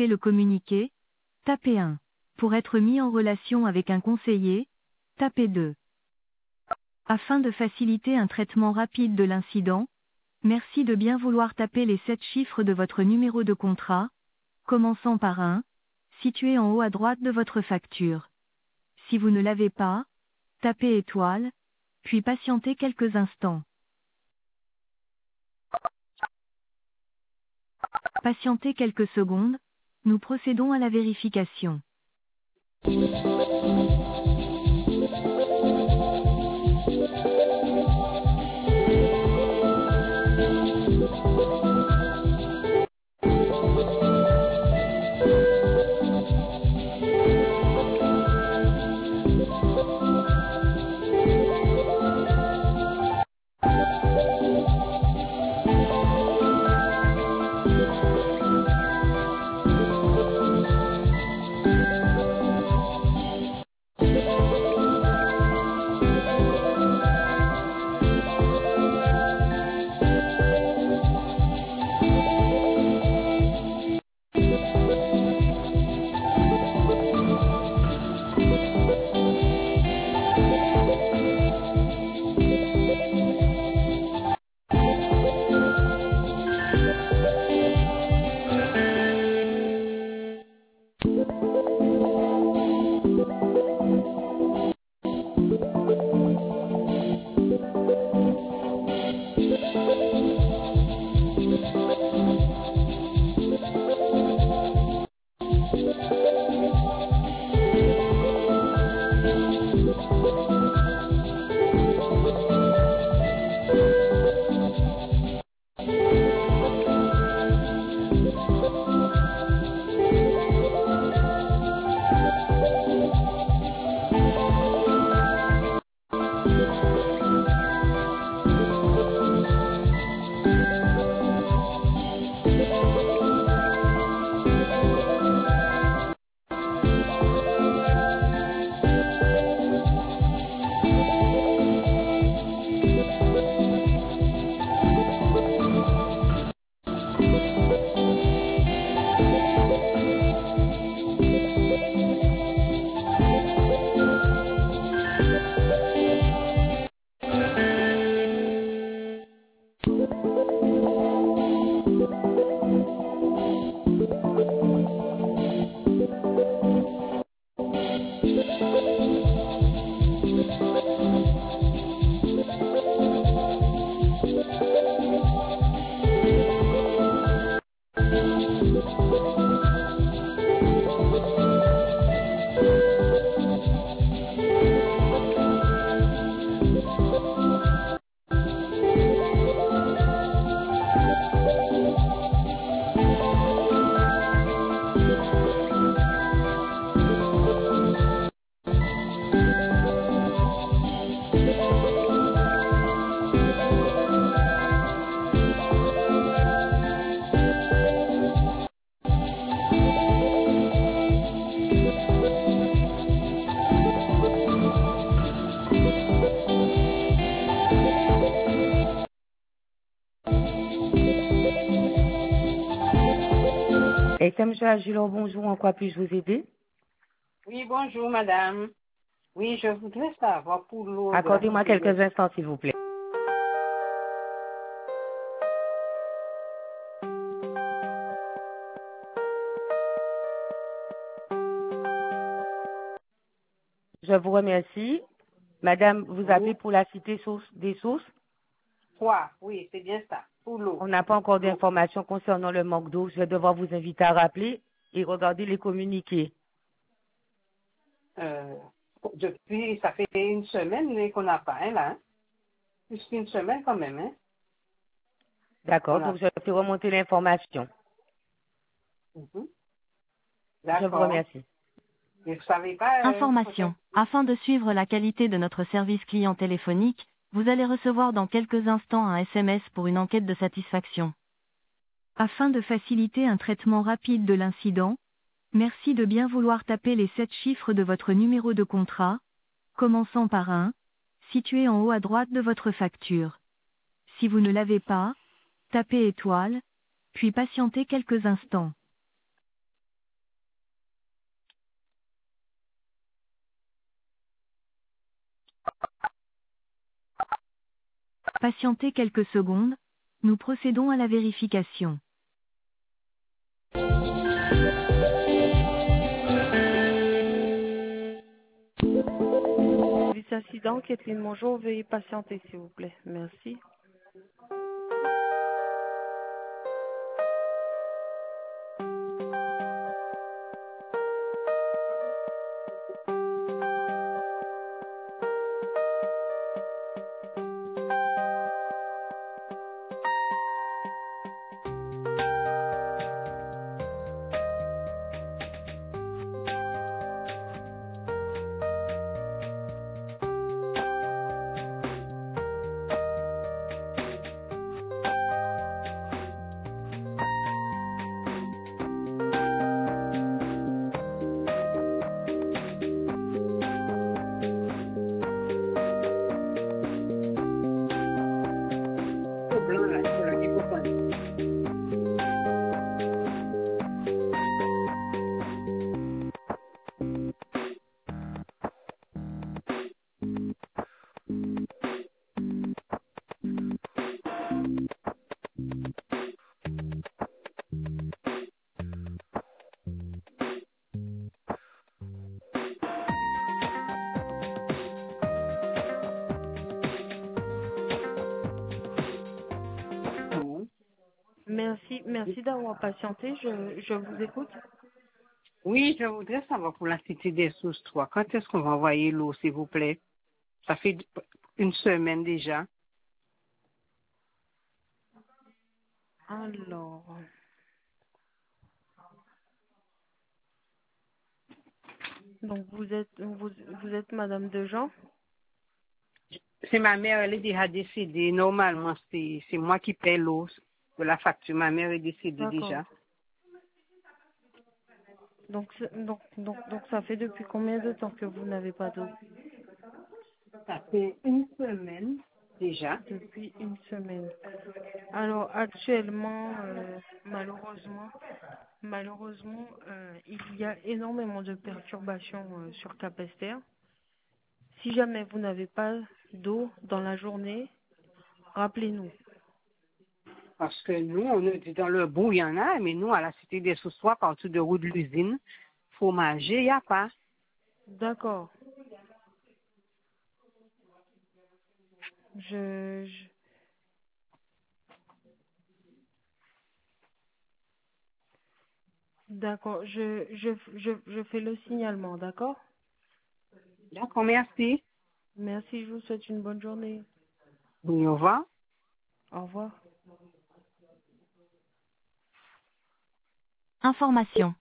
écouter le communiqué, tapez 1. Pour être mis en relation avec un conseiller, tapez 2. Afin de faciliter un traitement rapide de l'incident, merci de bien vouloir taper les 7 chiffres de votre numéro de contrat, commençant par 1, situé en haut à droite de votre facture. Si vous ne l'avez pas, tapez étoile, puis patientez quelques instants. Patientez quelques secondes, nous procédons à la vérification. SM Agilon, bonjour, en quoi puis-je vous aider? Oui, bonjour madame. Oui, je voudrais savoir pour l'eau. Accordez-moi quelques instants, s'il vous plaît. Je vous remercie. Madame, vous appelez pour la cité des sources? 3, oui, c'est bien ça, pour l'eau. On n'a pas encore d'informations concernant le manque d'eau. Je vais devoir vous inviter à rappeler et regarder les communiqués. Depuis, ça fait une semaine qu'on n'a pas, hein, là. Hein? Plus qu'une semaine quand même, hein. D'accord, donc je vais remonter l'information. Je vous remercie. Mais vous savez pas, Information. Afin de suivre la qualité de notre service client téléphonique, vous allez recevoir dans quelques instants un SMS pour une enquête de satisfaction. Afin de faciliter un traitement rapide de l'incident, merci de bien vouloir taper les 7 chiffres de votre numéro de contrat, commençant par 1, situé en haut à droite de votre facture. Si vous ne l'avez pas, tapez étoile, puis patientez quelques instants. Patientez quelques secondes, nous procédons à la vérification. Service incident, Kathleen, bonjour, veuillez patienter s'il vous plaît. Merci. Au blanc, là, sur le lipophone. Non. Merci d'avoir patienté, je vous écoute. Oui, je voudrais savoir pour la Cité des Sources 3, quand est-ce qu'on va envoyer l'eau, s'il vous plaît? Ça fait une semaine déjà. Alors, donc vous êtes Madame Dejean? C'est ma mère, elle est déjà décédée. Normalement, c'est moi qui paie l'eau de la facture. Ma mère est décédée D'accord. déjà. Donc ça fait depuis combien de temps que vous n'avez pas d'eau? Ça fait une semaine déjà. Depuis une semaine. Alors actuellement, malheureusement, il y a énormément de perturbations sur Capesterre. Si jamais vous n'avez pas d'eau dans la journée, rappelez-nous. Parce que nous, on est dans le bout, il y en a, mais nous, à la Cité des Sources 3, partout de route de l'usine, fromager, il n'y a pas. D'accord. Je- D'accord. Je fais le signalement, d'accord? D'accord, merci. Merci, je vous souhaite une bonne journée. Oui, au revoir. Au revoir. Information.